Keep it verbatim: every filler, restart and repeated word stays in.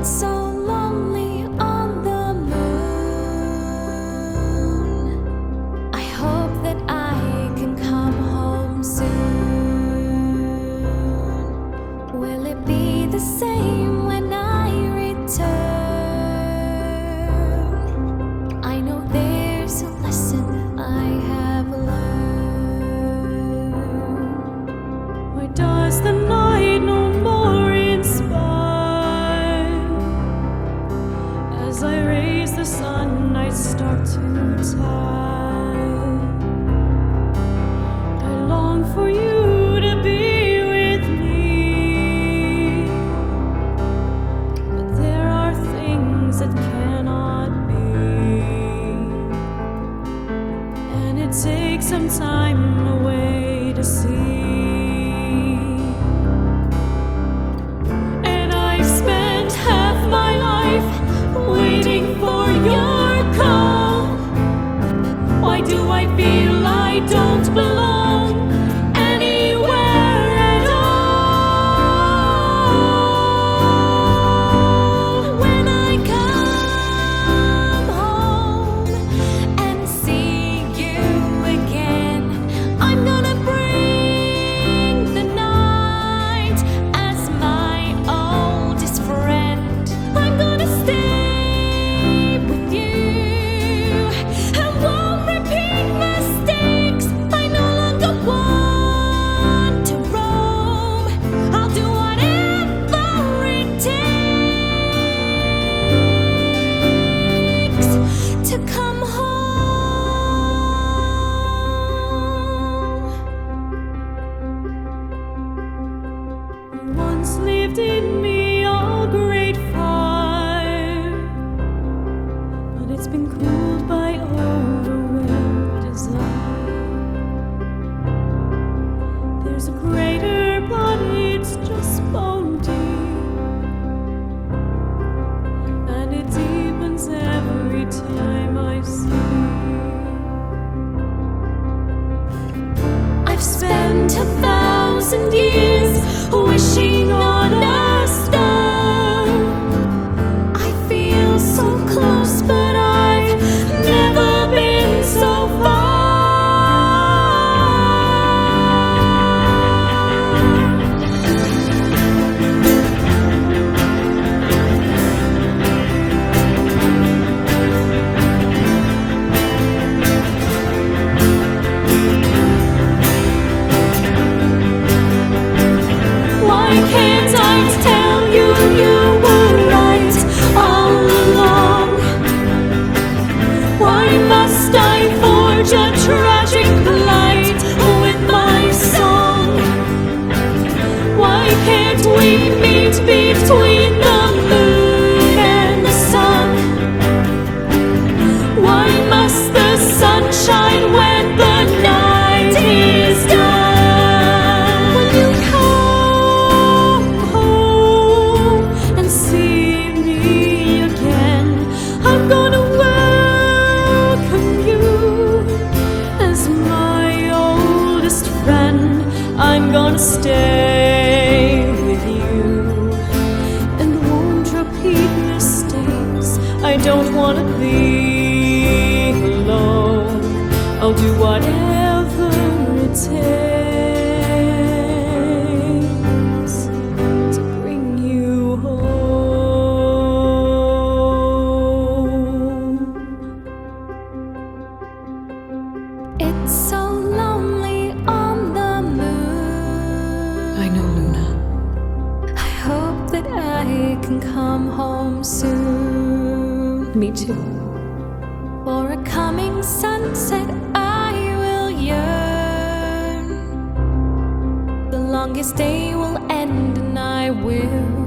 It's so lonely on the moon. I hope that I can come home soon. Will it be the same when I return? I know there's a lesson I have learned. Why does the night no more inspire? As I raise the sun, I start to tire. I long for you to be with me, but there are things that cannot be, and it takes some time away to see. Waiting for your call. Why do I feel I don't belong anywhere at all? When I come home and see you again, I'm gonna bring the night as my oldest friend. I'm gonna stay to come home. Once lived in me a great fire, but it's been cooled by overwhelmed desire. There's a greater, but it's just bone deep, and it deepens every time I see. I've spent a thousand years wishing on a star. I feel so close, but I've never been so far. Can't I tell you you were right all along? Why must I forge a tragic plight with my song? Why can't we meet between the moon and the sun? Why must the sun shine when the night is done? When you come I'm gonna welcome you as my oldest friend. I'm gonna stay with you and won't repeat mistakes. I don't wanna be alone. I'll do whatever it takes to bring you home. It's so lonely on the moon. I know, Luna. I hope that I can come home soon. Me too. For a coming sunset I will yearn. The longest day will end and I will